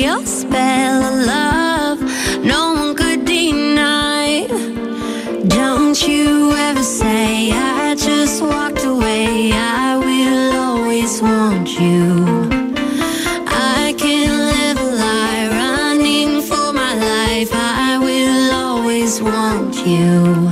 your spell of love, no one could deny. Don't you ever say I just walked away, I will always want you. I can't live a lie, running for my life, I will always want you.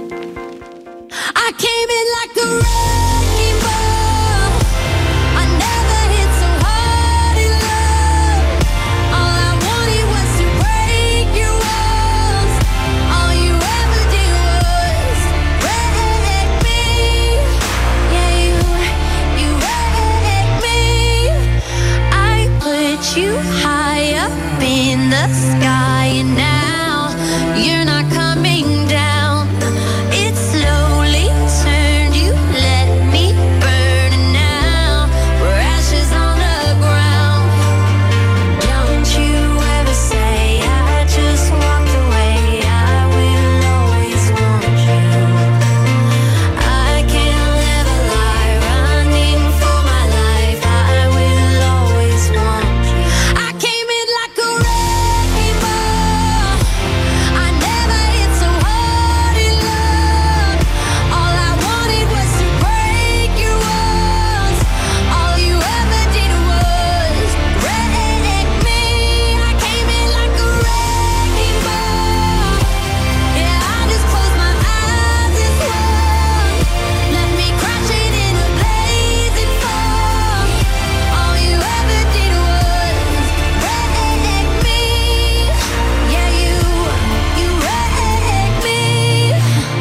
I came in like a wrecking ball, I never hit so hard in love. All I wanted was to break your walls, all you ever did was wreck me. Yeah, you wrecked me. I put you high up in the sky, and now you're not coming down. It slowly turned, you let me burn, and now we're ashes on the ground. Don't you ever say I just walked away, I will always want you. I can't live a lie, running for my life, I will always want you. I came in like a wrecking ball, I never hit so hard in love. All I wanted was to break your walls, all you ever did was wreck me. I came in like a wrecking ball, yeah, I just closed my eyes and swung, let me crash it in a blazing fall. All you ever did was wreck me. Yeah, you wrecked me.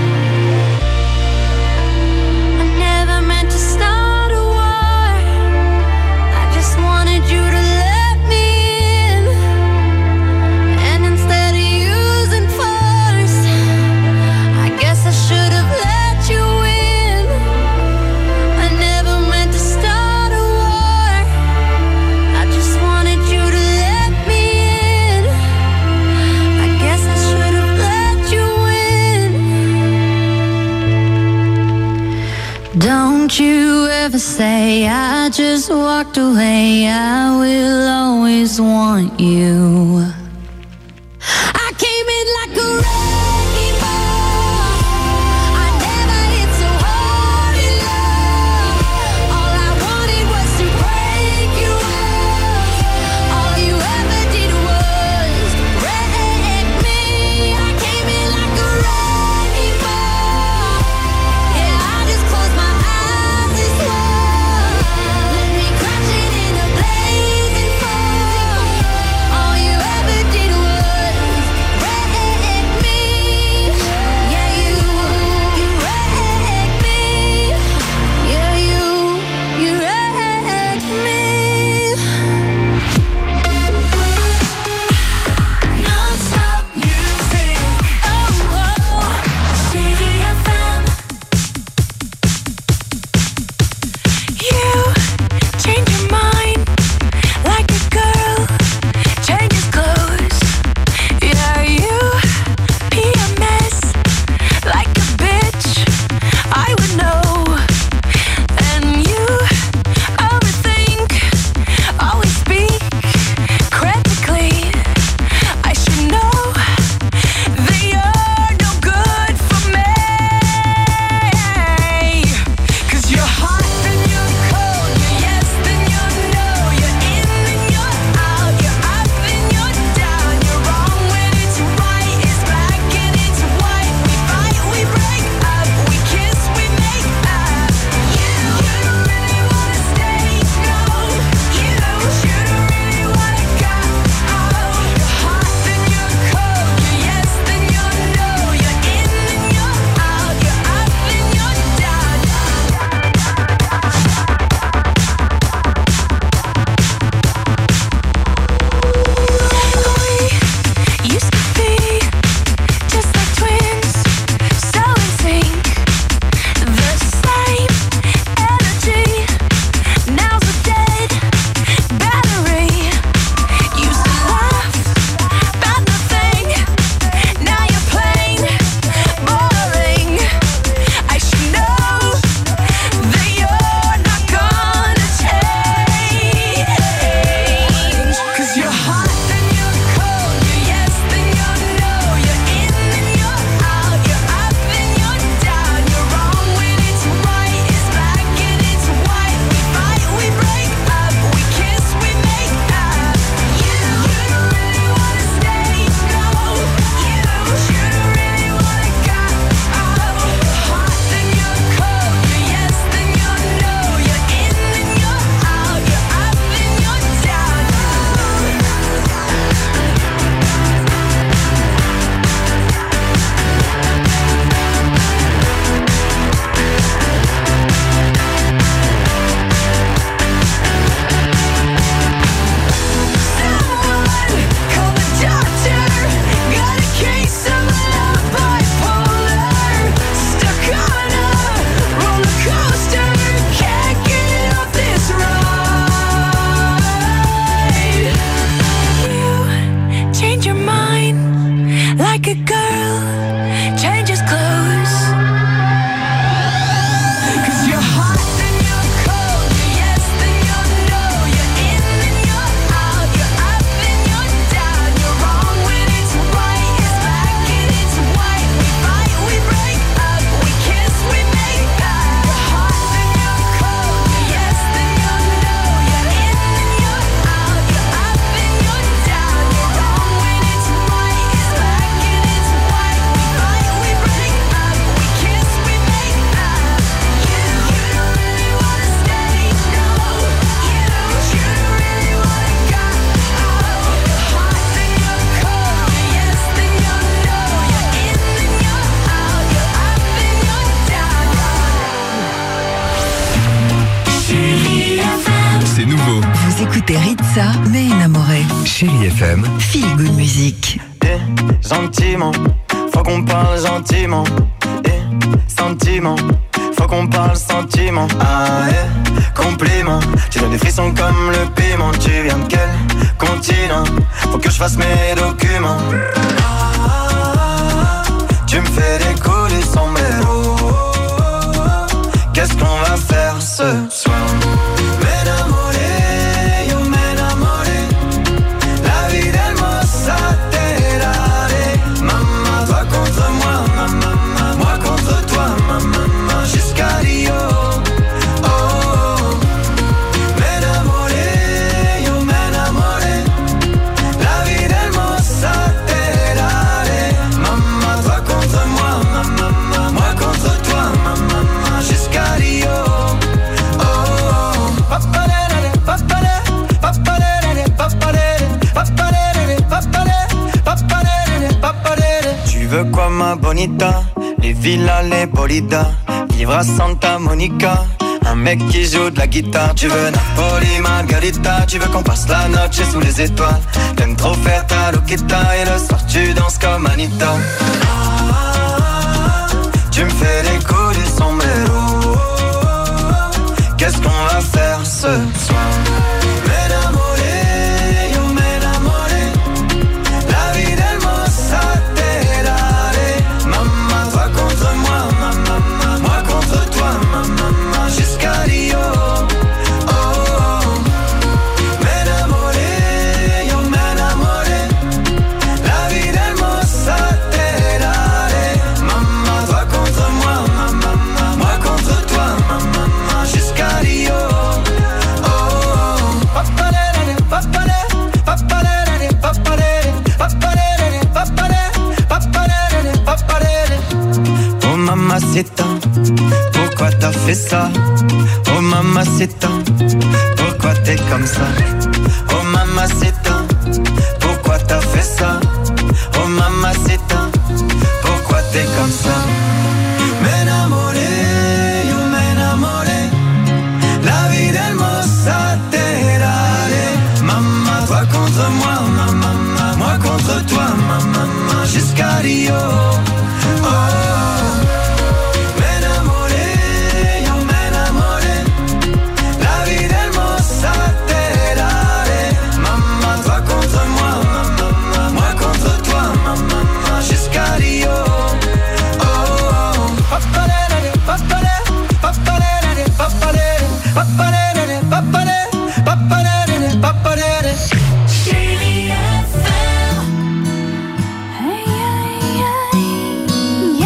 I never meant to start a war, I just wanted you to let me in, and instead of using force, I guess I should have let you in. I never meant to start a war, I just wanted you to let me in. I guess I should have let you in. Don't you ever say I just walked away, I will always want you. I came in like a wrecking ball, I never hit so hard in love. All I wanted was to break your walls, all you ever did was wreck me. I came in like a wrecking ball, yeah, I just closed my eyes and swung, let me crash it in a blazing fall. All you ever a girl changes clothes. 'Cause you're hot and you're cold, you're yes then you're no, you're in and you're out, you're up and you're down, you're wrong when it's right, it's black and it's white, we fight, we break up, we kiss, we make up. You're hot and you're cold, you're yes then you're no, you're in and you're out, you're up and you're down, you're wrong when it's right, it's black and it's white, we fight, we break up, we kiss, we make up. You don't really wanna stay, no. You don't really wanna go. You're hot then you're cold, you're yes then you're no, you're in and you're out, you're up and you're down. Chérie FM. C'est nouveau. Vous écoutez Ritza, mais enamoré. Chérie FM. Feel good music. Gentiment, faut qu'on parle gentiment. Sentiment, faut qu'on parle sentiment. Ah compliment, tu donnes des frissons comme le piment. Tu viens de quel continent? Faut que je fasse mes documents. Tu me fais décoller sans mélo. Qu'est-ce qu'on va faire ce soir? M'enamoré, yo m'enamoré. La vie d'Hermosa Terrare. Maman, toi contre moi, maman, moi contre toi, maman, jusqu'à Rio. Oh, m'enamoré, yo m'enamoré. La vie d'Hermosa Terrare. Maman, toi contre moi, maman, moi contre toi, maman, jusqu'à Rio. Oh, papalere, papalere, papalere, papalere, papalere, papalere, papalere, papalere. Tu veux quoi ma bonita? Les villas, les bolidas, vivre à Santa Monica. Un mec qui joue de la guitare. Tu veux Napoli, Margarita. Tu veux qu'on passe la noche sous les étoiles. T'aimes trop faire ta loquita. Et le soir tu danses comme Anita. Tu me fais décoller sans mélo. Qu'est-ce qu'on va faire ce soir? M'enamoré, yo m'enamoré. La vie d'Hermosa Terrare. Maman, toi contre moi, maman, moi contre toi, maman, jusqu'à Rio. Oh, m'enamoré, yo m'enamoré. La vie d'Hermosa Terrare. Maman, toi contre moi, maman, moi contre toi, maman, jusqu'à Rio. Oh, papalere, papalere, papalere, papalere, papalere, papalere, papalere, papalere. Oh mamacita, pourquoi t'as fait ça? Oh mamacita, pourquoi t'es comme ça? Oh mamacita, pourquoi t'as fait ça? Oh mamacita, pourquoi t'es comme ça? M'enamoré, yo m'enamoré. La vie d'Hermosa Terrare. Maman, toi contre moi, maman, moi contre toi, maman, jusqu'à Rio. Oh, m'enamoré, yo m'enamoré. La vie d'Hermosa Terrare. Maman, toi contre moi, maman, moi contre toi, maman, jusqu'à Rio. Oh, papalere, papalere, papalere, papalere, papalere, papalere, papalere, papalere. Chérie FM. Hey, hey, hey,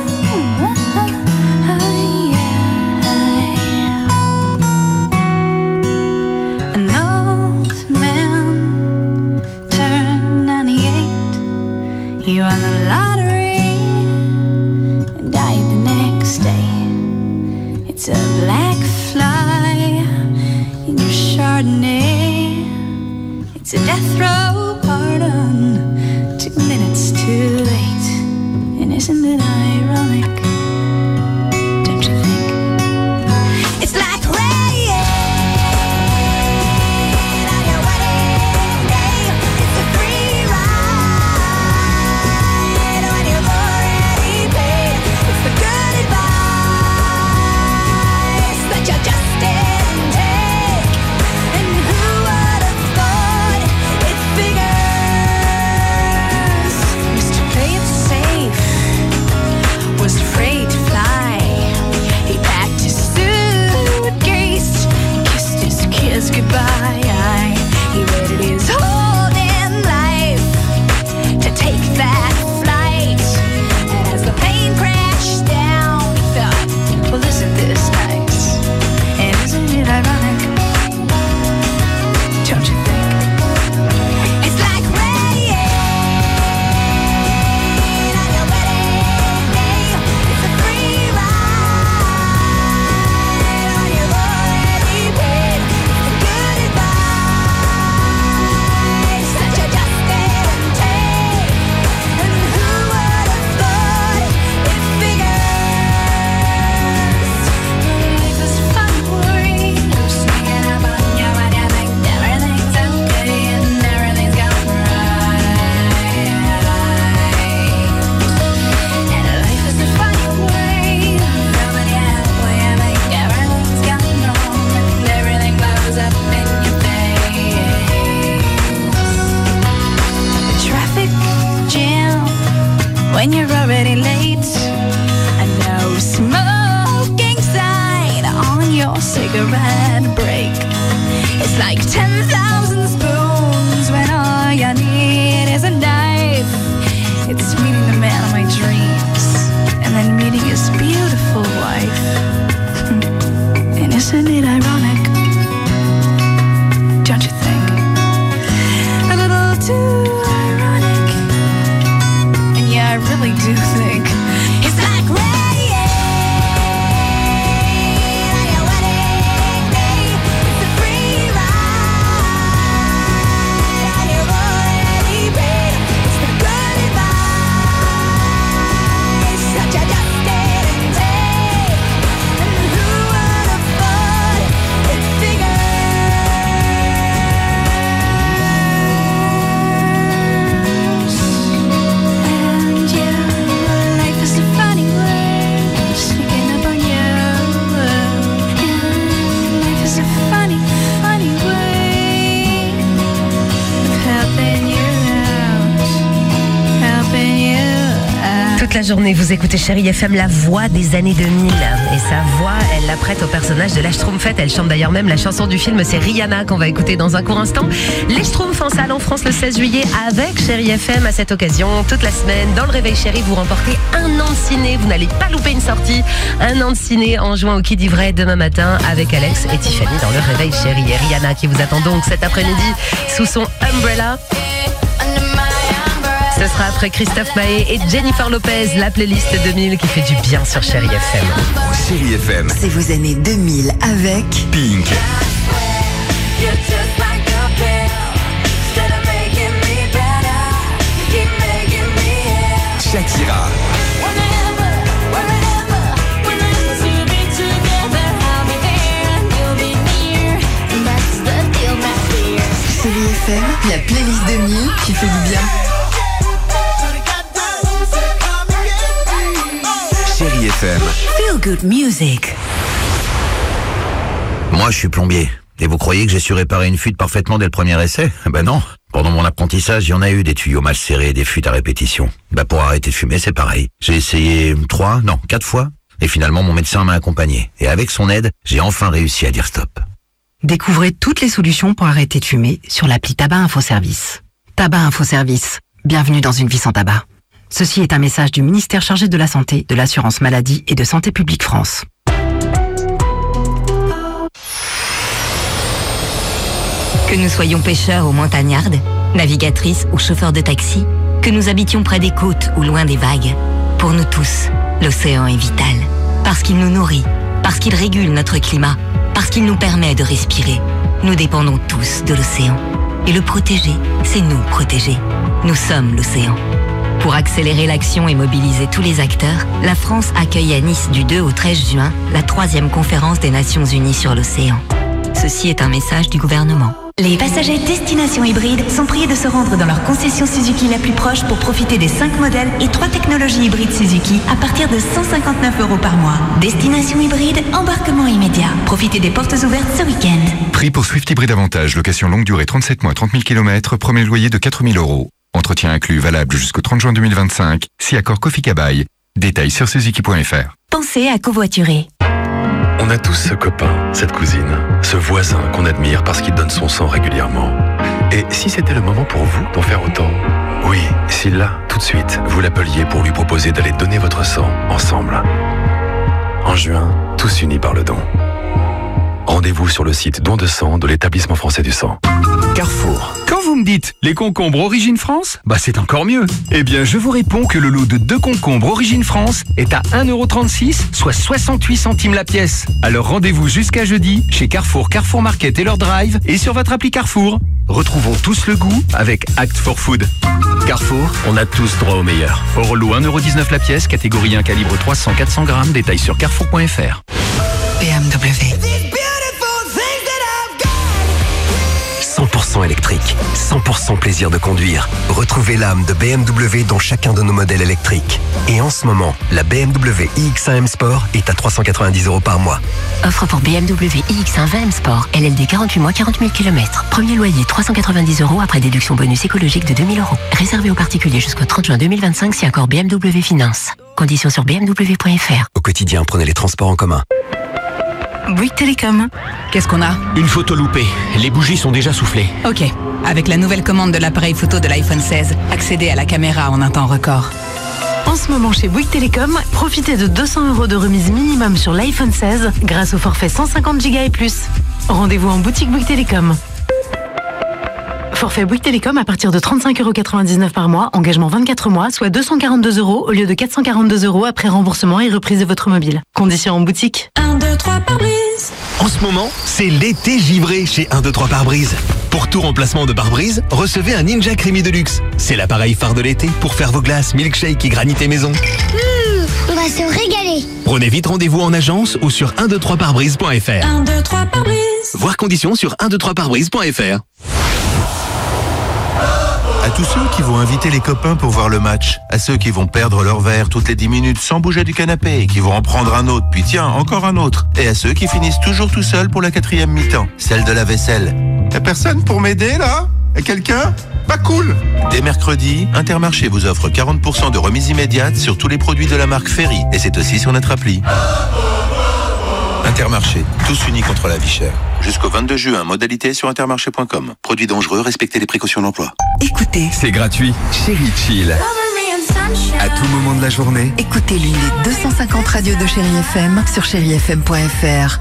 yeah. An old man turned 98. He won the lottery and died the next day. It's a black fly in your Chardonnay. It's a death row pardon. 2 minutes too late. And isn't it ironic? Don't you think? It's like rain on your wedding day. It's a free ride when you've already paid. It's the good advice that you just didn't take. And who would have thought it figures? Mr. Play It when you're already late. I know smoking sign on your cigarette break. It's like 10,000 spoons when all you need is a knife. It's meeting the man of my dreams and then meeting his beautiful wife. And isn't it ironic? Don't you think? A little too ironic. And yeah, I really do think it's like rain on your wedding day. It's a free ride on your already paid. It's the good advice that you just didn't take. And who would have thought it figures? And yeah, life is a funny way, sneaking up on you. And life is a funny, funny way of helping you out, helping you out. Toute la journée, vous écoutez Chérie FM, la voix des années 2000. Et sa voix, elle la prête au personnage de la Schtroumpfette. Elle chante d'ailleurs même la chanson du film, c'est Rihanna qu'on va écouter dans un court instant. Les Schtroumpfs en salle en France le 16 juillet avec Chérie FM. À cette occasion, toute la semaine, dans le Réveil Chérie, vous remportez un an de ciné. Vous n'allez pas louper une sortie. Un an de ciné en jouant au Quai d'Ivray demain matin avec Alex et Tiffany dans le Réveil Chérie. Et Rihanna qui vous attend donc cet après-midi sous son Umbrella. Ce sera après Christophe Maé et Jennifer Lopez, la playlist 2000 qui fait du bien sur Chérie FM. Chérie FM, C'est vos années 2000 avec Pink, You're just like a pill, instead of making me better, you keep making me ill. Shakira, Whenever we're meant to be together, I'll be there and you'll be near, and that's the deal, my dear. Chérie FM, la playlist 2000 qui fait du bien. Chérie FM. Feel Good Music. Moi, je suis plombier. Et vous croyez que j'ai su réparer une fuite parfaitement dès le premier essai? Ben non. Pendant mon apprentissage, il y en a eu des tuyaux mal serrés et des fuites à répétition. Ben pour arrêter de fumer, c'est pareil. J'ai essayé 4 fois. Et finalement, mon médecin m'a accompagné. Et avec son aide, j'ai enfin réussi à dire stop. Découvrez toutes les solutions pour arrêter de fumer sur l'appli Tabac Info Service. Tabac Info Service. Bienvenue dans une vie sans tabac. Ceci est un message du ministère chargé de la Santé, de l'Assurance Maladie et de Santé Publique France. Que nous soyons pêcheurs ou montagnardes, navigatrices ou chauffeurs de taxi, que nous habitions près des côtes ou loin des vagues, pour nous tous, l'océan est vital. Parce qu'il nous nourrit, parce qu'il régule notre climat, parce qu'il nous permet de respirer. Nous dépendons tous de l'océan. Et le protéger, c'est nous protéger. Nous sommes l'océan. Pour accélérer l'action et mobiliser tous les acteurs, la France accueille à Nice du 2 au 13 juin la 3e conférence des Nations Unies sur l'océan. Ceci est un message du gouvernement. Les passagers destination hybride sont priés de se rendre dans leur concession Suzuki la plus proche pour profiter des 5 modèles et 3 technologies hybrides Suzuki à partir de 159 € par mois. Destination hybride, embarquement immédiat. Profitez des portes ouvertes ce week-end. Prix pour Swift Hybride Avantage, location longue durée 37 mois, 30 000 km, premier loyer de 4 000 €. Entretien inclus valable jusqu'au 30 juin 2025, si accord Kofi Kabaï. Détails sur suzuki.fr. Pensez à covoiturer. On a tous ce copain, cette cousine, ce voisin qu'on admire parce qu'il donne son sang régulièrement. Et si c'était le moment pour vous d'en faire autant? Oui, si là, tout de suite, vous l'appeliez pour lui proposer d'aller donner votre sang ensemble. En juin, tous unis par le don. Rendez-vous sur le site Don de sang de l'Établissement français du sang. Carrefour. Quand vous me dites les concombres Origine France, bah c'est encore mieux. Eh bien, je vous réponds que le lot de 2 concombres Origine France est à 1,36 €, soit 68 centimes la pièce. Alors rendez-vous jusqu'à jeudi chez Carrefour, Carrefour Market et leur drive et sur votre appli Carrefour. Retrouvons tous le goût avec Act for Food. Carrefour, on a tous droit au meilleur. Au lot 1,19 € la pièce, catégorie 1 calibre 300-400 grammes, détail sur carrefour.fr. BMW. 100% 100% électrique. 100% plaisir de conduire. Retrouvez l'âme de BMW dans chacun de nos modèles électriques. Et en ce moment, la BMW iX1 M Sport est à 390 € par mois. Offre pour BMW iX1 20 M Sport. LLD 48 mois, 40 000 km. Premier loyer 390 € après déduction bonus écologique de 2 000 €. Réservé aux particuliers jusqu'au 30 juin 2025 si accord BMW Finance. Conditions sur bmw.fr. Au quotidien, prenez les transports en commun. Bouygues Télécom. Qu'est-ce qu'on a? Une photo loupée. Les bougies sont déjà soufflées. Ok. Avec la nouvelle commande de l'appareil photo de l'iPhone 16, accédez à la caméra en un temps record. En ce moment chez Bouygues Télécom, profitez de 200 € de remise minimum sur l'iPhone 16 grâce au forfait 150 Go et plus. Rendez-vous en boutique Bouygues Télécom. Forfait Bouygues Télécom à partir de 35,99 € par mois, engagement 24 mois, soit 242 € au lieu de 442 € après remboursement et reprise de votre mobile. Conditions en boutique. 1, 2, 3 pare-brise. En ce moment, c'est l'été givré chez 1, 2, 3 pare-brise. Pour tout remplacement de pare-brise, recevez un Ninja Creamy Deluxe. C'est l'appareil phare de l'été pour faire vos glaces, milkshake et granité maison. On va se régaler. Prenez vite rendez-vous en agence ou sur 123pare-brise.fr. 1, 2, 3 pare-brise. Voir conditions sur 123pare-brise.fr. À tous ceux qui vont inviter les copains pour voir le match, à ceux qui vont perdre leur verre toutes les 10 minutes sans bouger du canapé et qui vont en prendre un autre, puis tiens, encore un autre, et à ceux qui finissent toujours tout seuls pour la 4e mi-temps, celle de la vaisselle. Y'a personne pour m'aider là? Y'a quelqu'un? Pas cool! Dès mercredi, Intermarché vous offre 40% de remise immédiate sur tous les produits de la marque Ferry, et c'est aussi sur notre appli. Intermarché, tous unis contre la vie chère. Jusqu'au 22 juin, modalité sur intermarché.com. Produits dangereux, respectez les précautions d'emploi. Écoutez, c'est gratuit. Chéri Chill. À tout moment de la journée, écoutez l'une des 250 radios de Chéri FM sur chérifm.fr.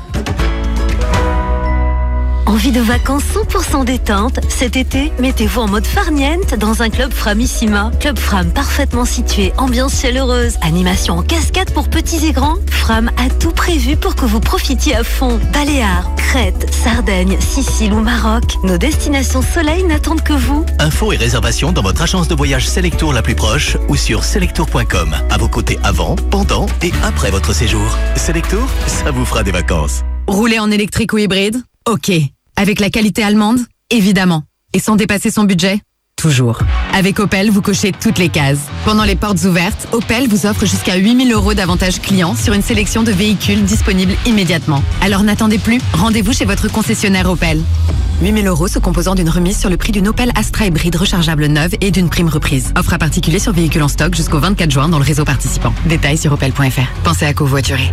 Envie de vacances 100% détente? Cet été, mettez-vous en mode farniente dans un club Framissima. Club Fram parfaitement situé, ambiance chaleureuse, animation en cascade pour petits et grands. Fram a tout prévu pour que vous profitiez à fond. Baléares, Crète, Sardaigne, Sicile ou Maroc. Nos destinations soleil n'attendent que vous. Infos et réservations dans votre agence de voyage Selectour la plus proche ou sur selectour.com. À vos côtés avant, pendant et après votre séjour. Selectour, ça vous fera des vacances. Rouler en électrique ou hybride? Ok. Avec la qualité allemande? Évidemment. Et sans dépasser son budget? Toujours. Avec Opel, vous cochez toutes les cases. Pendant les portes ouvertes, Opel vous offre jusqu'à 8 000 € d'avantages clients sur une sélection de véhicules disponibles immédiatement. Alors n'attendez plus, rendez-vous chez votre concessionnaire Opel. 8 000 € se composant d'une remise sur le prix d'une Opel Astra hybride rechargeable neuve et d'une prime reprise. Offre à particulier sur véhicules en stock jusqu'au 24 juin dans le réseau participant. Détails sur opel.fr. Pensez à covoiturer.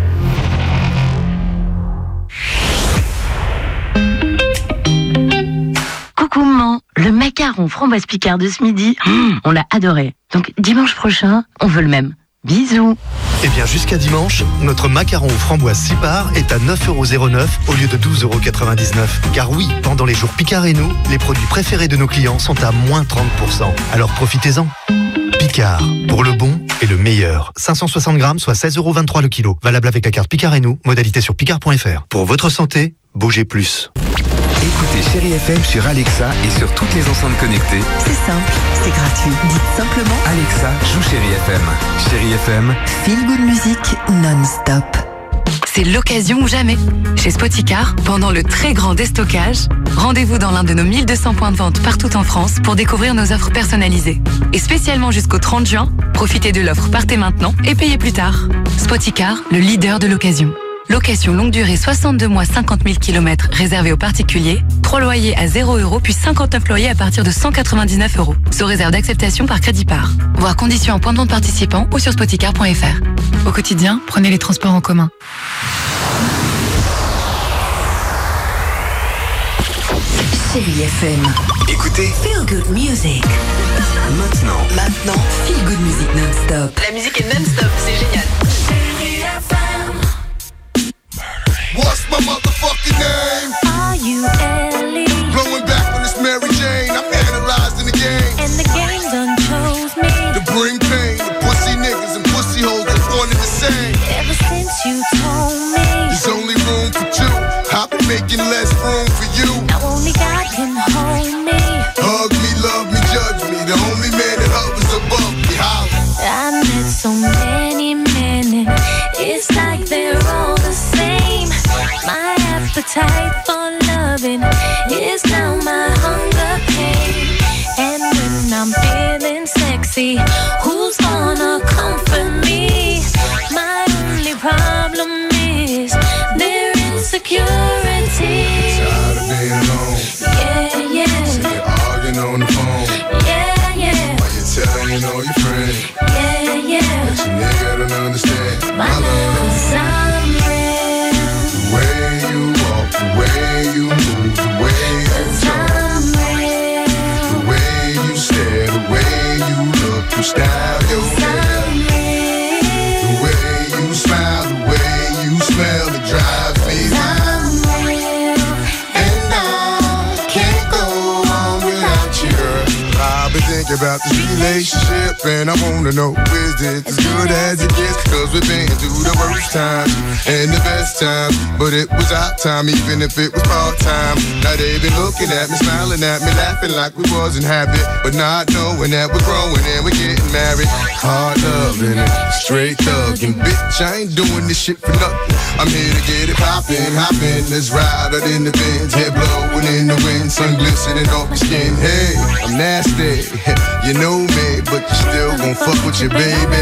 Coucou maman, le macaron framboise Picard de ce midi, on l'a adoré. Donc dimanche prochain, on veut le même. Bisous. Eh bien jusqu'à dimanche, notre macaron aux framboises 6 parts est à 9,09 € au lieu de 12,99 €. Car oui, pendant les jours Picard et nous, les produits préférés de nos clients sont à moins 30%. Alors profitez-en. Picard, pour le bon et le meilleur. 560 grammes, soit 16,23 € le kilo. Valable avec la carte Picard et nous, modalité sur picard.fr. Pour votre santé, bougez plus. Écoutez Chéri FM sur Alexa et sur toutes les enceintes connectées. C'est simple, c'est gratuit. Dites simplement Alexa, joue Chéri FM. Chéri FM. Feel good music non-stop. C'est l'occasion ou jamais. Chez Spoticar, pendant le très grand déstockage, rendez-vous dans l'un de nos 1200 points de vente partout en France pour découvrir nos offres personnalisées. Et spécialement jusqu'au 30 juin, profitez de l'offre Partez maintenant et payez plus tard. Spoticar, le leader de l'occasion. Location longue durée 62 mois 50 000 km réservée aux particuliers, 3 loyers à 0 € puis 59 loyers à partir de 199 €. Sous réserve d'acceptation par Crédit-Part. Voir conditions en point de vente participant ou sur spoticar.fr. Au quotidien, prenez les transports en commun. Chéri FM. Écoutez Feel good music. Maintenant, feel good music non-stop. La musique est non-stop, c'est génial. What's my motherfucking name? Are you Ellie? Blowing back on this Mary Jane. I'm analyzing the game. And the game done chose me. To bring pain to pussy niggas and pussy hoes that wanted the same. Ever since you told me there's only room for two, I've been making less room for you. Now only God can hold me. Hug me, love me, judge me. The only man that hovers above me. Holla. I met so many men I've been thinking about this relationship, and I wanna know, is this as good as it gets? Cause we've been through the worst times and the best times, but it was our time, even if it was part-time. Now they been looking at me, smiling at me, laughing like we wasn't happy, but not knowing that we're growing and we're getting married. Hard loving it, straight thugging, bitch, I ain't doing this shit for nothing. I'm here to get it poppin', hoppin', let's ride out in the Benz, head blowing in the wind, sun glistening off my skin. Hey, I'm nasty, you know me, but you still gon' fuck with your baby.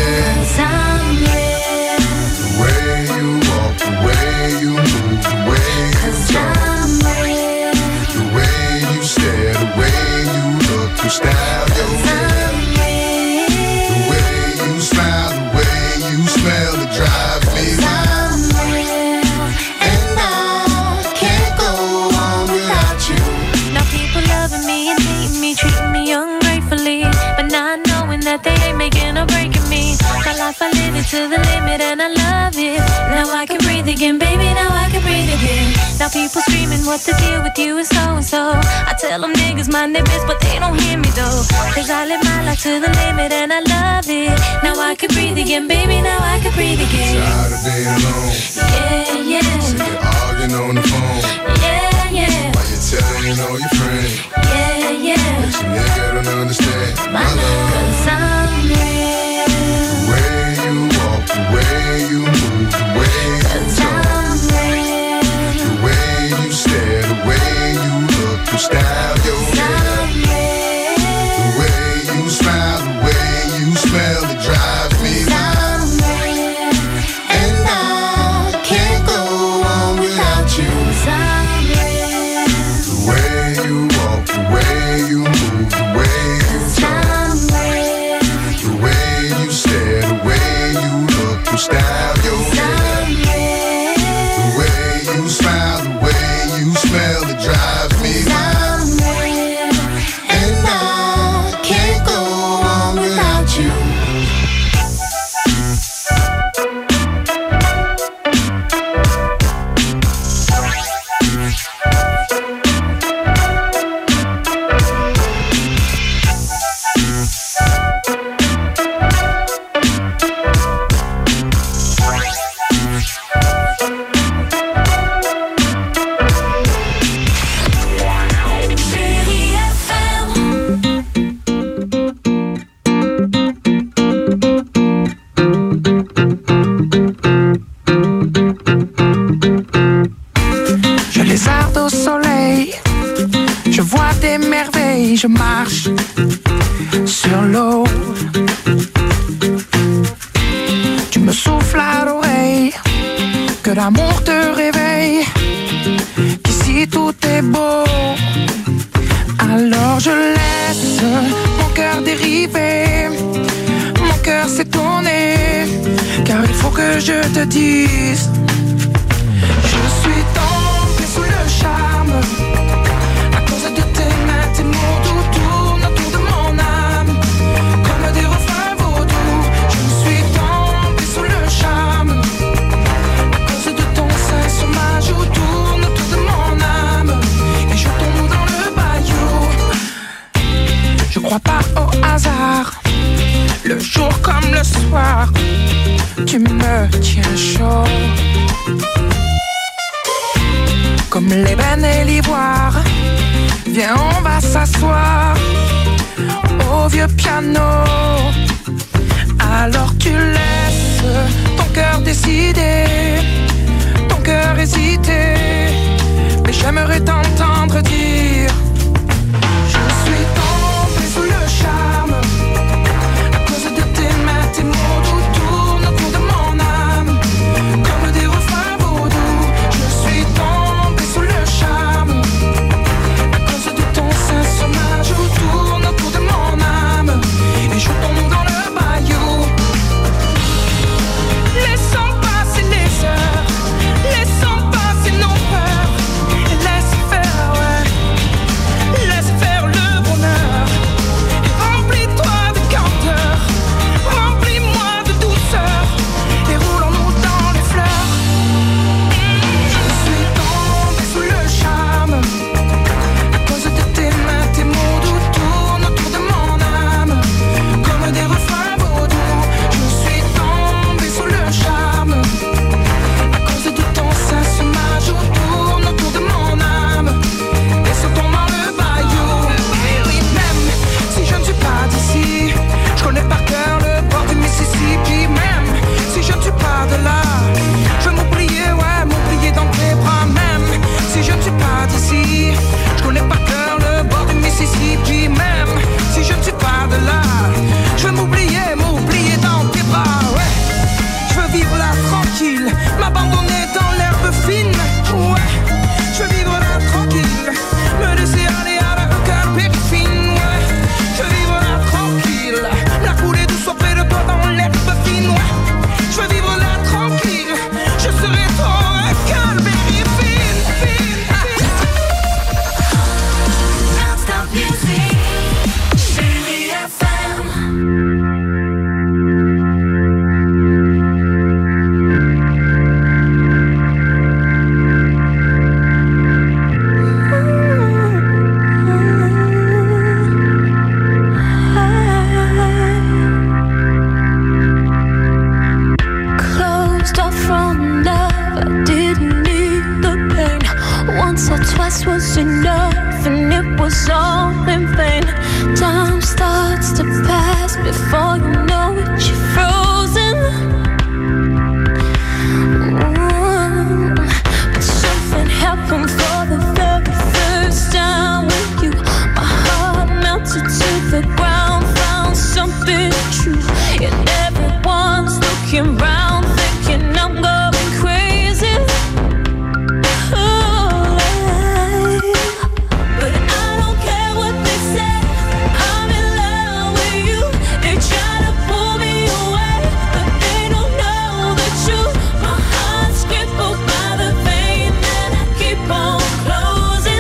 The way you walk, the way you move, the way you talk, the way you stare, the way you look, you style your hair, the way you smile, the way you smell, it drives me wild. And I can't go on without you. Now people loving me and hating me, treating me ungratefully, but not knowing that they ain't making or breaking me. My life I live it to the limit and I love it. Now I can breathe again, baby, now I can breathe again. Now people screaming what the deal with you is so and so. I tell them niggas mind their biz, but they don't hear me though. Cause I live my life to the limit and I love it. Now I can breathe again, baby, now I can breathe again. Tired of being alone. Yeah, yeah. So you're arguing on the phone. Yeah, yeah. While you're telling all your friends. Yeah, yeah. But your nigga don't understand my love. Cause I'm real. The way you walk, the way you move, the way you talk, the way you stare, the way you look, you style your hair, the way you smile, the way you smell, it drives me wild. And I can't go on without you. The way you walk, the way you move, the way you talk, the way you stare, the way you look, you style your hair, the way you smile, the way you smell, it drives me wild. And I can't go on without you. Je lézarde au soleil, je vois des merveilles, je marche sur l'eau. Tu me souffles à l'oreille, que l'amour te réveille, qu'ici tout est beau. Alors je laisse mon cœur dériver, mon cœur s'étonner, car il faut que je te dise, je suis tombé sous le charme, à cause de tes mains, tes mots doux tournent autour de mon âme, comme des refrains vaudous. Je suis tombé sous le charme, à cause de ton sein sur ma joue, tourne autour de mon âme, et je tombe dans le bayou. Je crois pas au hasard, le jour comme le soir, tu me tiens chaud. Comme l'ébène et l'ivoire, viens on va s'asseoir au vieux piano. Alors tu laisses ton cœur décider, ton cœur hésiter, mais j'aimerais t'entendre dire, je suis tombé sous le charme, à cause de tes mains, tes mots doux tournent autour de mon âme, comme des refrains vaudous. Je suis tombé sous le charme, à cause de ton sein sur ma joue, tourne off the ground, found something true. And everyone's looking round, thinking I'm going crazy. Ooh, but I don't care what they say. I'm in love with you. They try to pull me away, but they don't know the truth. My heart's crippled by the pain that I keep on closing.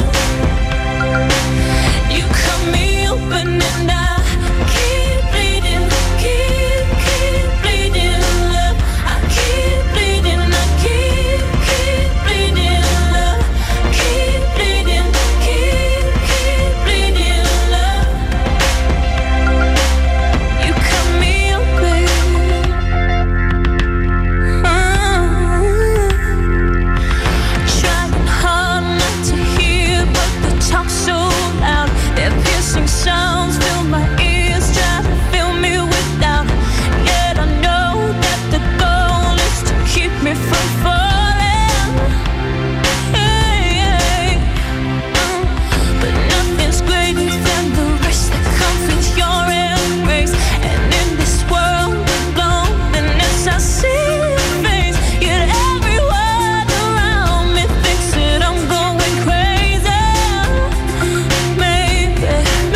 You cut me open and I keep bleeding, keep bleeding, love. I keep bleeding, I keep bleeding, love. Keep bleeding, keep bleeding, love. You cut me open. Trying hard not to hear, but the talk's so loud. Their piercing sounds fill my ears, try to fill me with doubt. Yet I know that the goal is to keep me from falling. Hey, but nothing's greater than the risk that comes with your embrace. And in this world of loneliness, I see your face. Yet everyone around me thinks that I'm going crazy. Maybe,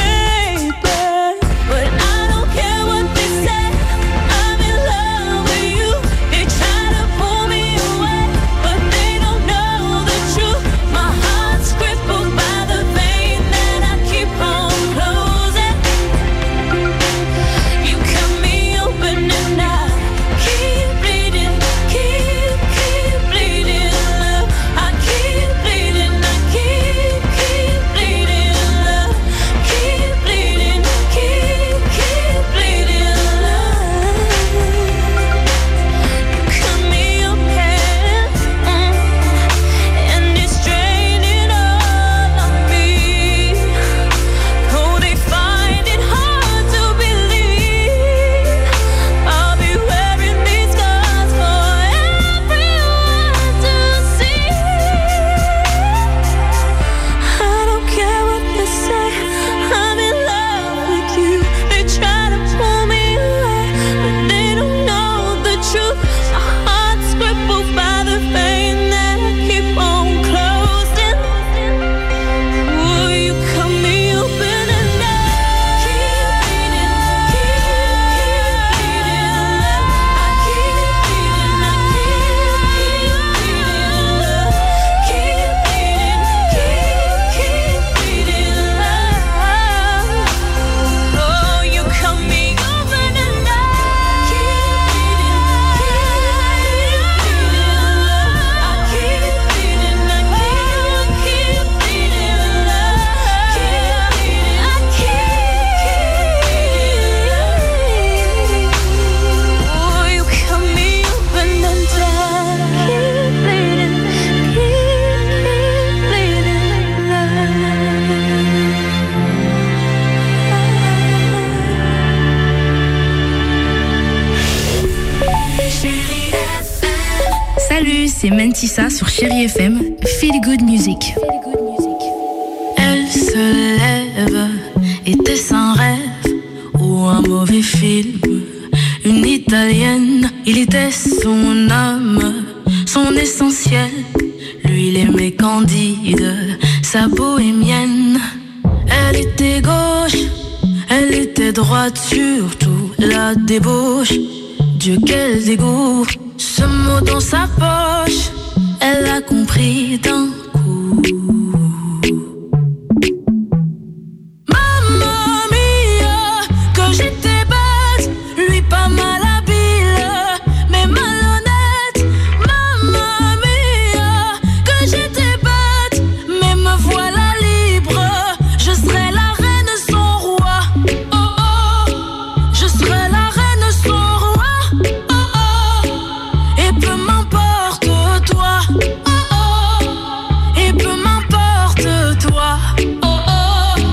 but I don't care what they say. I'm in love with you. They try to pull me away, but they don't know the truth. My heart's crippled by the pain that I keep on closing. You cut me open and I keep bleeding, keep bleeding, love. I keep bleeding, I keep bleeding, love. Keep bleeding, keep bleeding, love. You cut me open, and it's draining all of me. Oh, they find it hard to believe I'll be wearing these scars for everyone to see. I don't care what they say. I'm in love with you. They try to pull me away, but they don't know the truth. My heart's crippled by the pain that I keep on closing. Ooh, you cut me open and I keep bleeding, I keep bleeding, I keep bleeding, love. Oh, you cut me open and I keep bleeding, I keep bleeding, I keep bleeding, love. Oh, you cut me open and I keep bleeding, Salut, c'est Mentissa sur Chérie FM, Feel Good Music. Elle se lève, était-ce un rêve ou un mauvais film? Une italienne, il était son âme, son essentiel. Lui, il aimait Candide, sa bohémienne. Elle était gauche, elle était droite, surtout la débauche. Dieu, quel dégoût! Ce mot dans sa poche, elle a compris d'un coup. Mamma mia, que j'étais bête, lui pas mal habile, mais malhonnête. Mamma mia, que j'étais bête, mais me voilà libre. Je serai la reine son roi. Oh oh, je serai la reine son roi. Oh oh, et peu m'importe toi. Oh oh, et peu m'importe toi. Oh oh.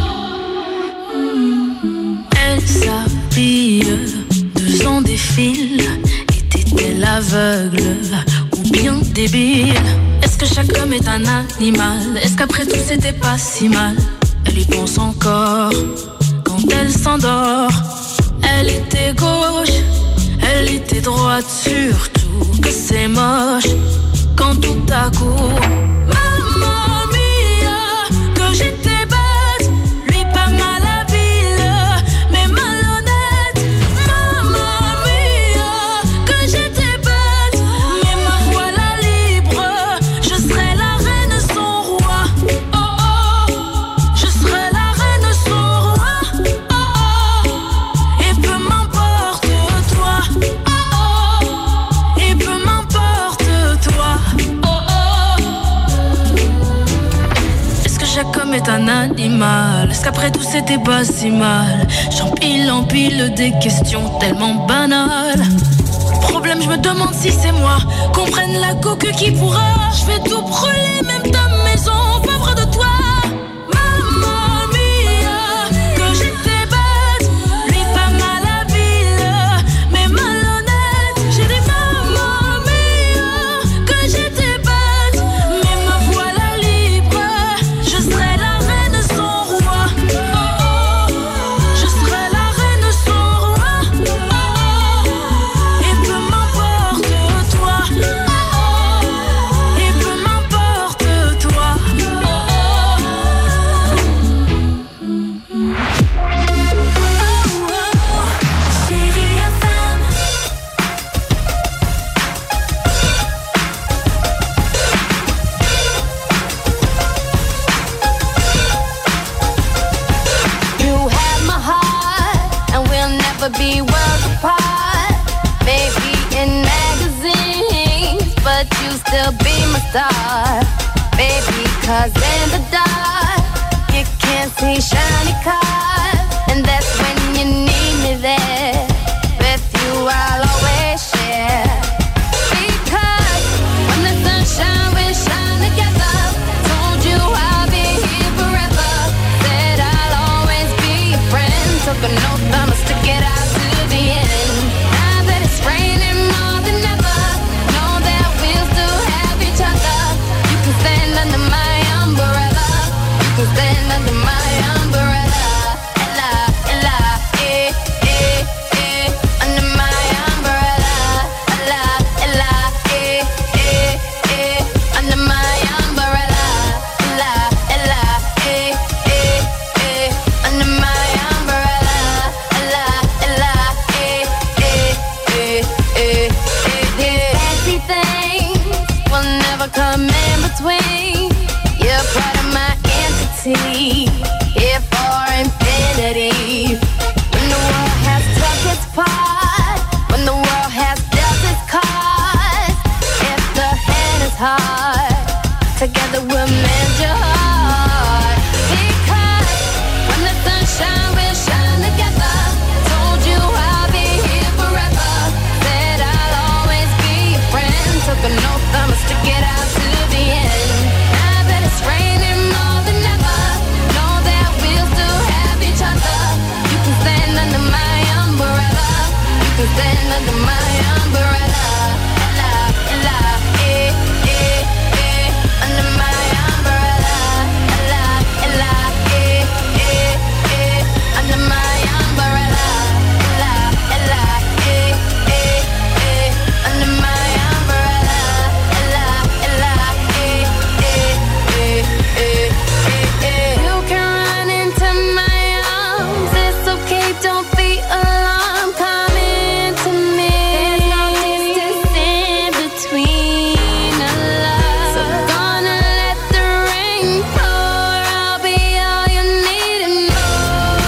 Elle s'habille, 2 ans défile. Était-elle aveugle ou bien débile? Est-ce que chaque homme est un animal? Est-ce qu'après tout c'était pas si mal? Elle y pense encore quand quand elle s'endort. Elle était gauche, elle était droite, surtout que c'est moche quand tout à coup, mamma mia, que j'étais bête, lui pas mal habile, mais malhonnête. Mamma mia, que j'étais bête, mais me voilà libre, je serai la reine son roi. Oh oh, je serai la reine son roi. Oh oh, et peu m'importe toi. Oh oh, et peu m'importe toi. Oh oh. Est-ce que Jacob est un animal? Est-ce qu'après tout c'était pas si mal? J'empile, empile des questions tellement banales. Problème, je me demande si c'est moi. Qu'on prenne la coque qui pourra. Je vais tout brûler, même ta maison, pauvre de toi. Mamma mia, que j'étais bête, lui pas mal habile, mais malhonnête. J'ai dit mamma mia, que j'étais bête, mais me voilà libre, je serai la reine son roi. Oh oh, je serai la reine son roi. Oh oh, et peu m'importe toi. Oh oh, et peu m'importe toi. Oh oh. You have my heart, and we'll never be worlds apart. Maybe in magazines, but you still be my star. Baby, 'cause in the dark, you can't see shiny cars, and that's when you need me there. With you, I'll always share. Because when the sunshine will shine together, told you I'll be here forever. Said I'll always be your friend. Took an oath, I'ma stick it out to the end. Now that it's raining more than ever, know that we'll still have each other. You can stand under my umbrella. You can stand under my umbrella. Ella, Ella, eh, eh, eh, under my umbrella. Ella, Ella, eh, eh, eh, under my umbrella. Ella, Ella, eh, eh, eh, under my umbrella. Ella, Ella, eh, eh, eh, eh, eh, eh. Fancy things will never come in between. You're part of my entity, here for infinity. When the world has took its part, when the world has dealt its cards, if the hand is hard, together we'll mend your heart. Because when the sunshine will shine together, told you I'll be here forever. Said I'll always be your friend. Took an oath, I'ma stick it out to the end. Now that it's raining more than ever, know that we'll still have each other. You can stand under my umbrella. You can stand under my umbrella. Ella, Ella, eh, eh, eh, under my umbrella. Ella, Ella, eh, eh, eh, under my umbrella. Ella, Ella, eh, eh, eh, under my umbrella. Ella, Ella, eh, eh, eh, eh, eh, eh. You can run into my arms. It's okay, don't be alarmed. Come into me. There's no distance in between our love. So gonna let the rain pour. I'll be all you need and more.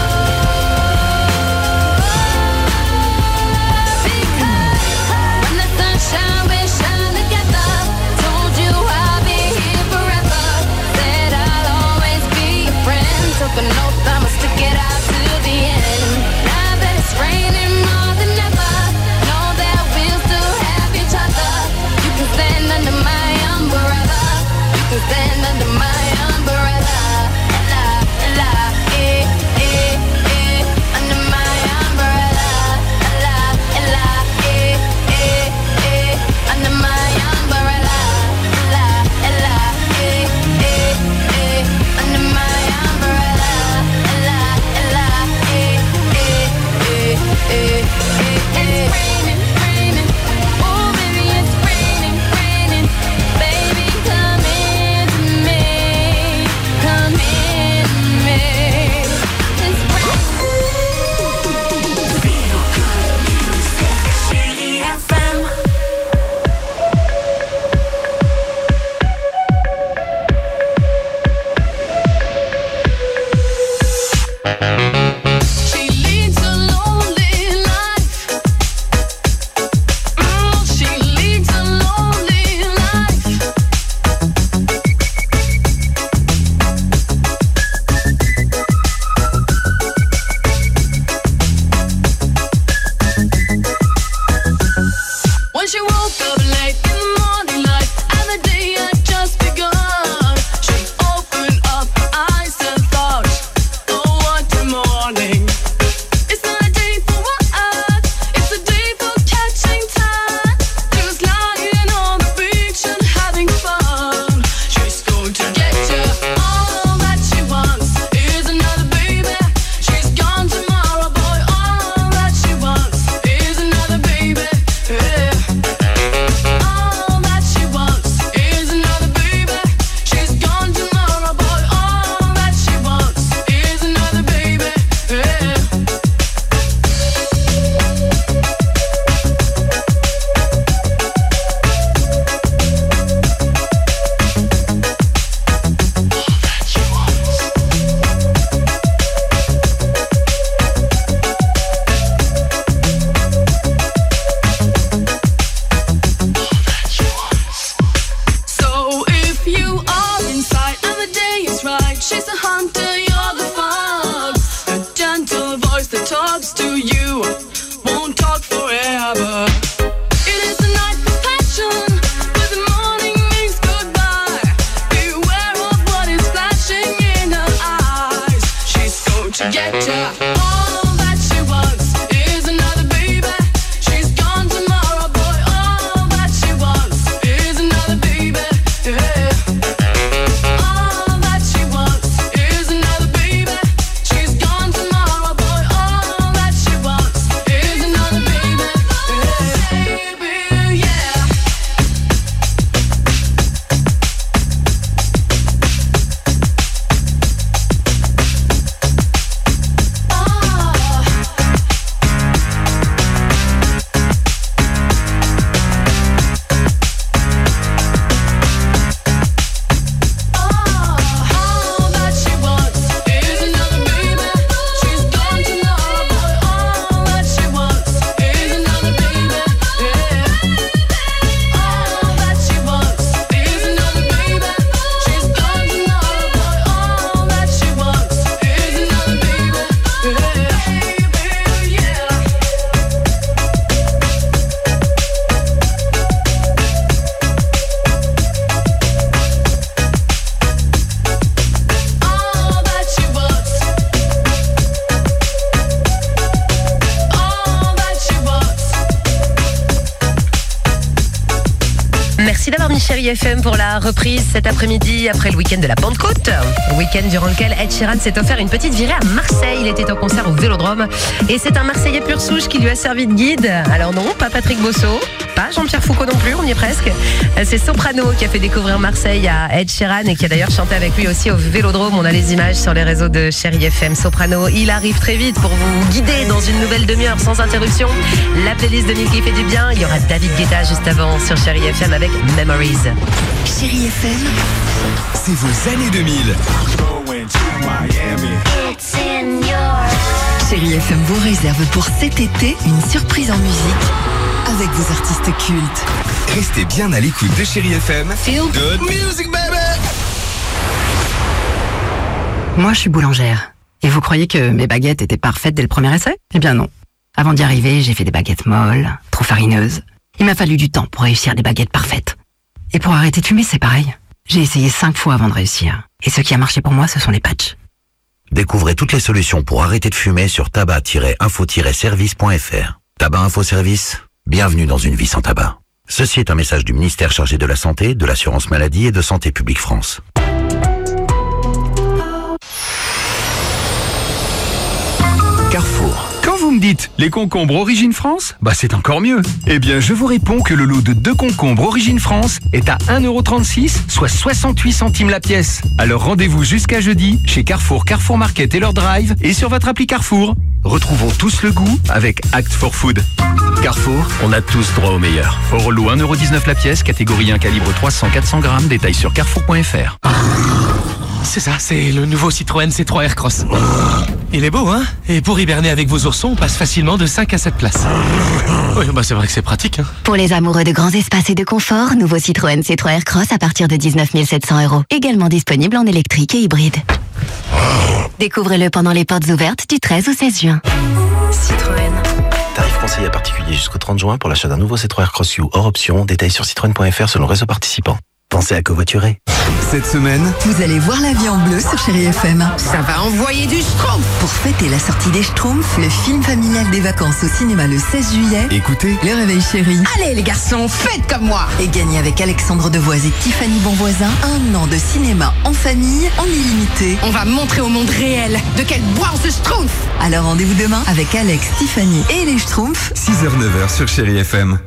Because when the sunshine will shine together, told you I'll be here forever. Said I'll always be your friend. Took an oath, I'ma stick it out to the end. Now Merci d'avoir mis Chérie FM pour la reprise cet après-midi après le week-end de la Pentecôte. Week-end durant lequel Ed Sheeran s'est offert une petite virée à Marseille. Il était en concert au Vélodrome et c'est un Marseillais pur souche qui lui a servi de guide. Alors non, pas Patrick Bosso, pas Jean-Pierre Foucault non plus, on y est presque. C'est Soprano qui a fait découvrir Marseille à Ed Sheeran et qui a d'ailleurs chanté avec lui aussi au Vélodrome. On a les images sur les réseaux de Chérie FM. Soprano, il arrive très vite pour vous guider dans une nouvelle demi-heure sans interruption. La playlist de Milky fait du bien. Il y aura David Guetta juste avant sur Chérie FM avec Memories. Chérie FM, c'est vos années 2000. Chérie FM vous réserve pour cet été une surprise en musique avec vos artistes cultes. Restez bien à l'écoute de Chérie FM. Feel good music, baby. Moi, je suis boulangère. Et vous croyez que mes baguettes étaient parfaites dès le premier essai ? Eh bien non. Avant d'y arriver, j'ai fait des baguettes molles, trop farineuses. Il m'a fallu du temps pour réussir des baguettes parfaites. Et pour arrêter de fumer, c'est pareil. J'ai essayé 5 fois avant de réussir. Et ce qui a marché pour moi, ce sont les patchs. Découvrez toutes les solutions pour arrêter de fumer sur tabac-info-service.fr. Tabac Info Service, bienvenue dans une vie sans tabac. Ceci est un message du ministère chargé de la Santé, de l'Assurance Maladie et de Santé Publique France. Carrefour. Quand vous me dites les concombres Origine France, bah c'est encore mieux. Eh bien, je vous réponds que le lot de 2 concombres Origine France est à 1,36€, soit 68 centimes la pièce. Alors rendez-vous jusqu'à jeudi chez Carrefour, Carrefour Market et leur drive et sur votre appli Carrefour. Retrouvons tous le goût avec Act for Food. Carrefour, on a tous droit au meilleur. Hors lot 1,19€ la pièce, catégorie 1 calibre 300-400 grammes, détail sur carrefour.fr. C'est ça, c'est le nouveau Citroën C3 Aircross. Il est beau, hein? Et pour hiberner avec vos oursons, on passe facilement de 5 à 7 places. Oui, bah c'est vrai que c'est pratique, hein. Pour les amoureux de grands espaces et de confort, nouveau Citroën C3 Aircross à partir de 19 700€. Également disponible en électrique et hybride. Découvrez-le pendant les portes ouvertes du 13 au 16 juin. Citroën. Tarif conseillé à particulier jusqu'au 30 juin pour l'achat d'un nouveau C3 Aircross U hors option. Détail sur citroën.fr selon le réseau participant. Pensez à covoiturer. Cette semaine, Vous allez voir la vie en bleu sur Chérie FM. Ça va envoyer du Schtroumpf. Pour fêter la sortie des Schtroumpfs, le film familial des vacances au cinéma le 16 juillet. écoutez, Le Réveil Chéri. Allez les garçons, faites comme moi. Et gagnez avec Alexandre Devoise et Tiffany Bonvoisin 1 an de cinéma en famille en illimité. On va montrer au monde réel de quel bois on se Schtroumpf. Alors rendez-vous demain avec Alex, Tiffany et les Schtroumpfs. 6h-9h sur Chérie FM.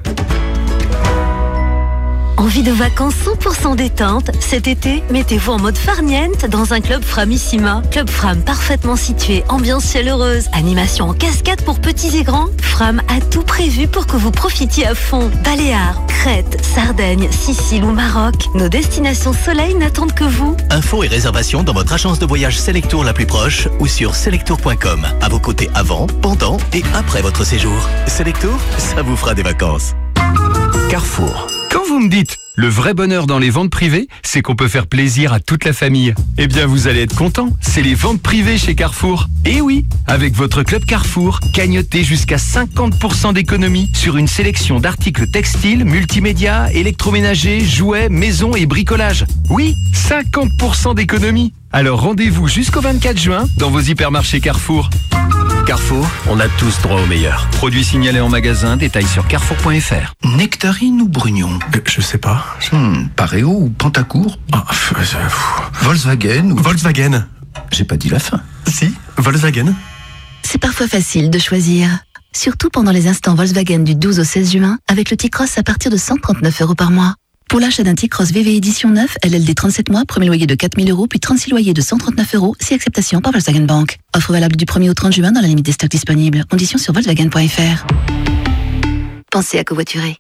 Envie de vacances 100% détente? Cet été, mettez-vous en mode farniente dans un club Framissima. Club Fram parfaitement situé, ambiance chaleureuse, animation en cascade pour petits et grands. Fram a tout prévu pour que vous profitiez à fond. Baléares, Crète, Sardaigne, Sicile ou Maroc. Nos destinations soleil n'attendent que vous. Infos et réservations dans votre agence de voyage Selectour la plus proche ou sur selectour.com. À vos côtés avant, pendant et après votre séjour. Selectour, ça vous fera des vacances. Carrefour. Quand vous me dites le vrai bonheur dans les ventes privées, c'est qu'on peut faire plaisir à toute la famille. Eh bien, vous allez être content, c'est les ventes privées chez Carrefour. Et oui, avec votre club Carrefour, cagnotez jusqu'à 50% d'économie sur une sélection d'articles textiles, multimédia, électroménagers, jouets, maison et bricolage. Oui, 50% d'économie. Alors rendez-vous jusqu'au 24 juin dans vos hypermarchés Carrefour. Carrefour, on a tous droit au meilleur. Produits signalés en magasin, détail sur carrefour.fr. Nectarine ou Brugnon? Je sais pas. Pareo ou Pantacourt? Volkswagen ou... Volkswagen. J'ai pas dit la fin. Si, Volkswagen. C'est parfois facile de choisir. Surtout pendant les instants Volkswagen du 12 au 16 juin, avec le T-Cross à partir de 139€ par mois. Pour l'achat d'un T-Cross VV édition 9, LLD 37 mois, premier loyer de 4 000€, puis 36 loyers de 139€, si acceptation par Volkswagen Bank. Offre valable du 1er au 30 juin dans la limite des stocks disponibles. Conditions sur Volkswagen.fr. Pensez à covoiturer.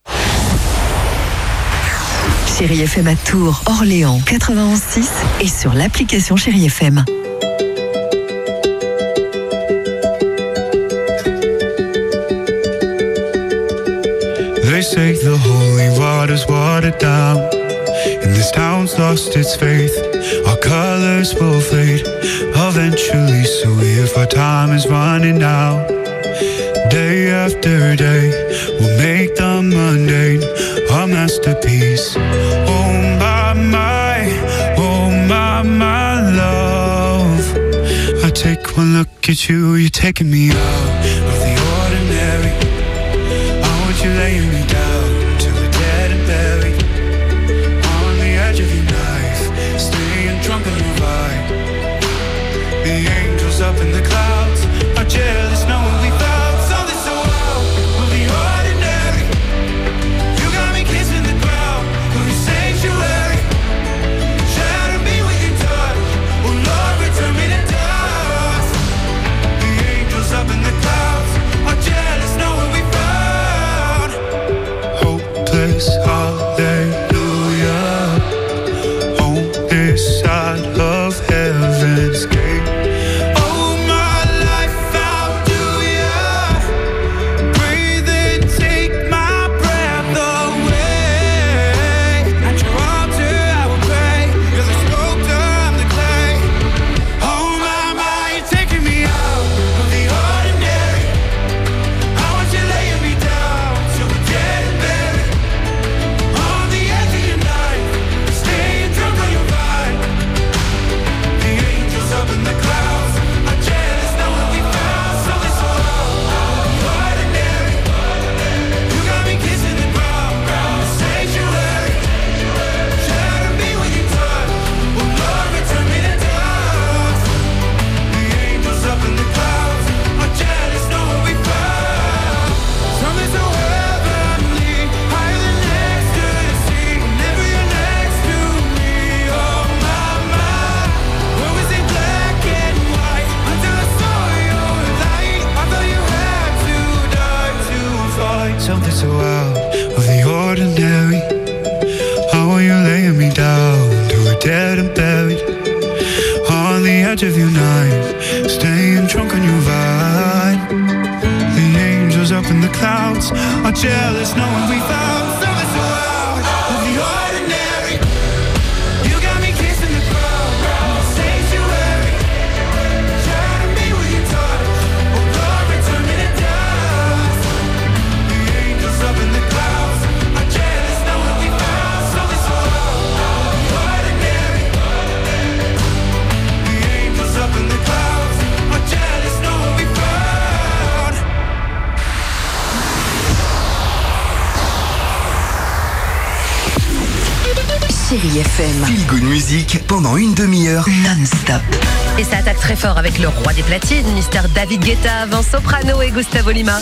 Chérie FM à Tours, Orléans, 91.6 et sur l'application Chérie FM. They say the holy water's watered down, and this town's lost its faith. Our colors will fade eventually, so if our time is running out, day after day, we'll make the mundane a masterpiece. Oh my love, I take one look at you, you're taking me out of the ordinary. I want you laying me down till we're dead and buried. something so out of the ordinary. How are you laying me down to a dead and buried on the edge of your night, staying drunk on your vibe. The angels up in the clouds are jealous knowing we found something so out of the ordinary. You got me kissing the ground, sanctuary. Shining me with your touch, oh Lord, return me to dust. The angels up in the clouds are jealous knowing we found something so out of the ordinary. The angels up in the clouds are jealous knowing we found. Chérie FM. Feel Good Music pendant une demi-heure non-stop. Et ça attaque très fort avec le roi des platines, Mr. David Guetta, avant Soprano et Gustavo Lima.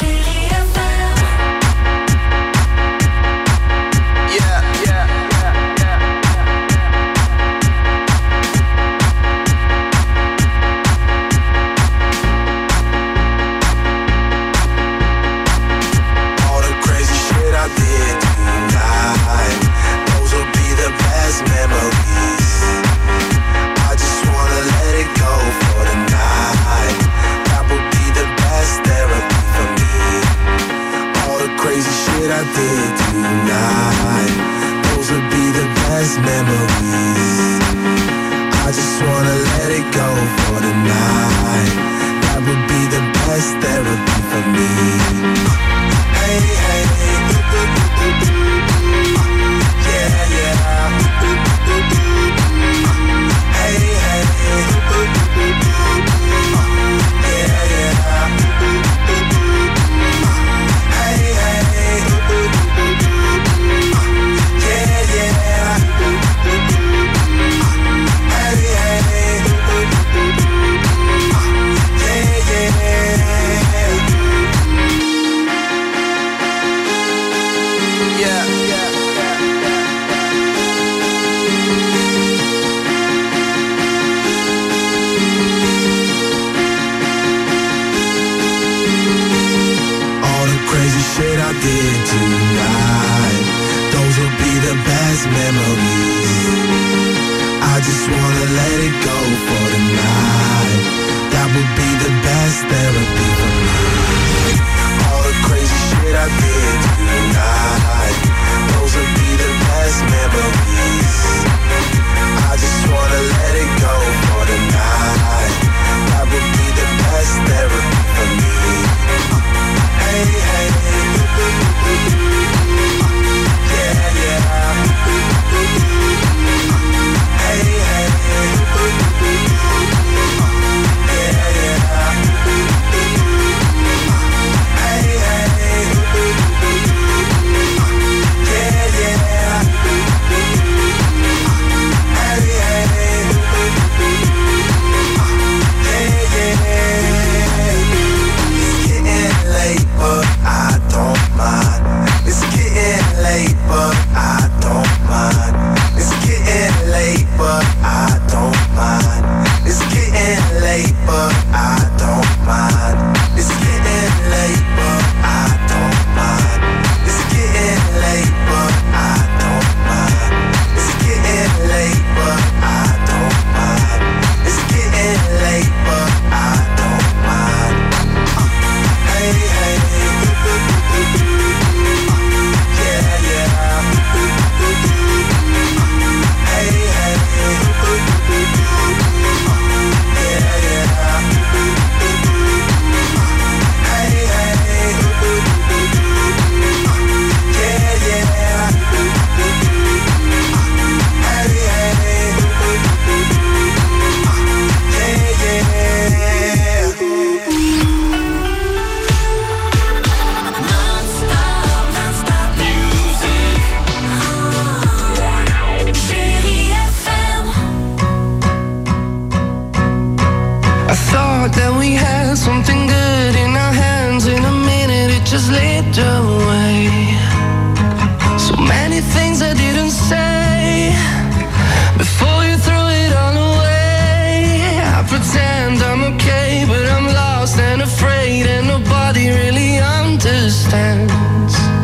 lost and afraid, and nobody really understands.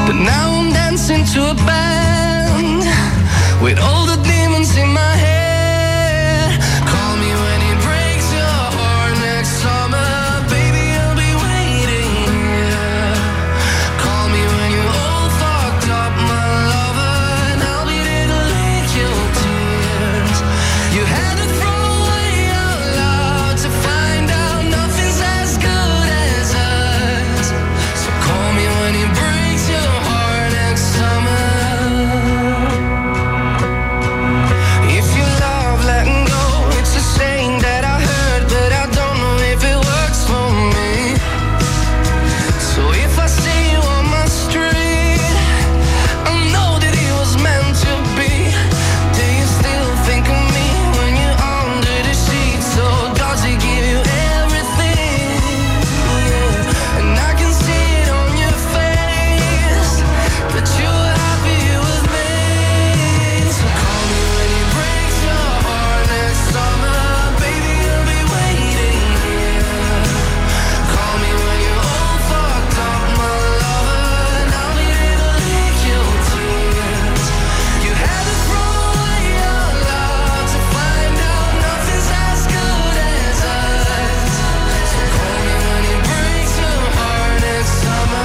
But now I'm dancing to a band with all the demons in my head. Call me when it breaks your heart next summer, baby, I'll be waiting here. Call me when you're all fucked up, my lover, and I'll be there to lick your tears. You had to throw away your love to find out nothing's as good as us. So call me when it breaks your heart next summer. If you love letting go, it's a saying that I heard, but I don't know if it works for me. So if I see you on my street, I know that it was meant to be. Do you still think of me when you're under the sheet? So does it give you everything? Yeah. And I can see it on your face that you're happy with me. So call me when it breaks your heart next summer, baby, I'll be waiting here. Call me when you're all fucked up, my lover, and I'll be there to lick your tears. You had to throw away your love to find out nothing's as good as us. So call me when it breaks your heart next summer.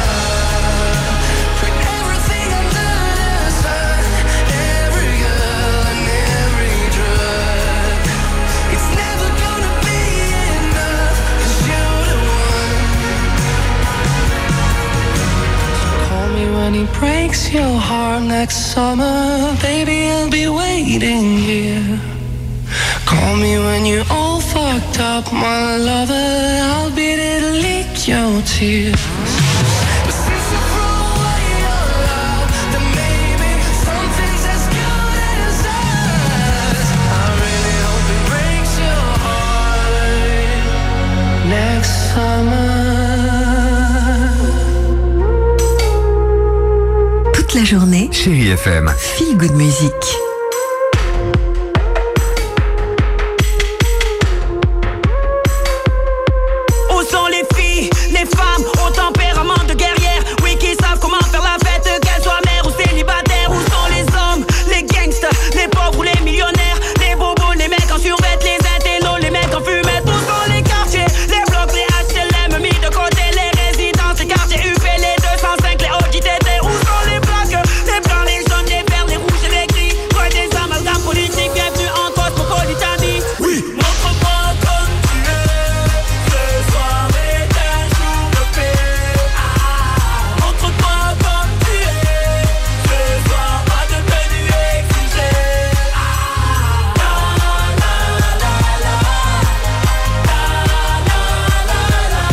Put everything under the sun, every girl and every drug. It's never gonna be enough, 'cause you're the one. Call me when it breaks your heart next summer, baby, I'll be waiting here. Call me when you're all fucked up, my lover, I'll be there to lick your tears. But since you threw away your love, then maybe something's as good as us. I really hope it breaks your heart next summer. Toute la journée, Chérie FM. Feel Good Music. Où sont les filles, les femmes au tempérament de guerrière? Oui, qui savent comment faire la fête, qu'elles soient mères ou célibataires. Où sont les hommes, les gangsters, les pauvres ou les millionnaires? Les bobos, les mecs en survêt, les intellos, les mecs en fumette. Où sont les quartiers, les blocs, les HLM mis de côté, les résidences, les quartiers UP, les 205, les OJTT. Où sont les plaques, les blancs, les jaunes, les verts, les rouges et les gris? Quoi des amalgames politiques, bienvenue en cosmopolitanie. Oui, montre-moi comme tu es, ce soir est un jour de paix. Montre-moi comme tu es, ce soir pas de tenue exigée. La la la la, la la la la,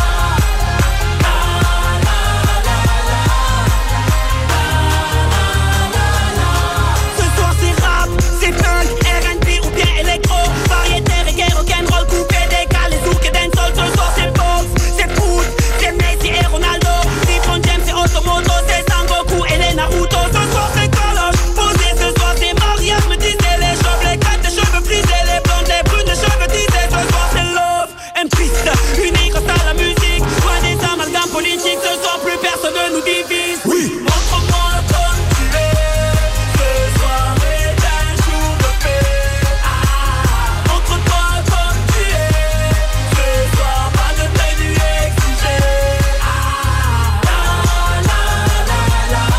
Ce soir c'est rap, c'est punk, R&B ou bien électro, variété, reggae, rock'n'roll, coupé, décalé, zouk et dancehall. Ce soir c'est Fox, c'est Foot, c'est Messi et Ronaldo, LeBron James et Automoto, c'est Sangoku et les Naruto. Ce soir c'est Cologne, posé, ce soir c'est mariage, me disaient les chauves, les gars des cheveux frisés, les blondes, les brunes, les cheveux disés. Ce soir c'est love and peace, unis grâce à la musique, loin des amalgames politiques. Ce soir plus personne ne nous divise. Oui, montre-moi comme tu es, ce soir est un jour de paix. Montre-toi comme tu es, ce soir pas de tenue exigée. La la la la, la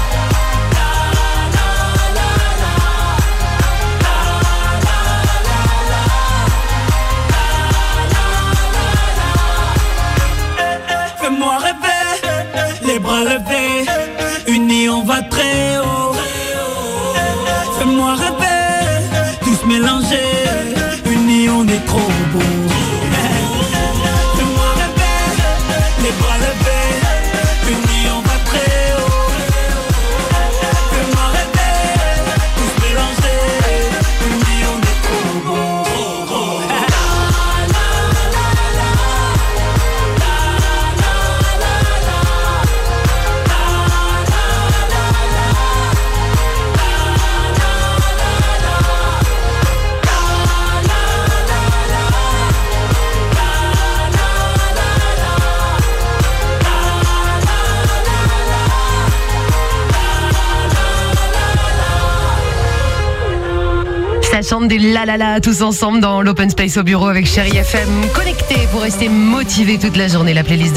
la la la, fais-moi rêver, les bras levés, unis on va très haut. Fais-moi rêver, tous mélangés, unis on est trop beau. Fais-moi rêver, les bras levés, unis on va très haut. Fais-moi rêver, tous mélangés, unis on est trop beau. Ça chante des la la la tous ensemble dans l'open space au bureau avec Chérie FM. Connecté pour rester motivé toute la journée. La playlist de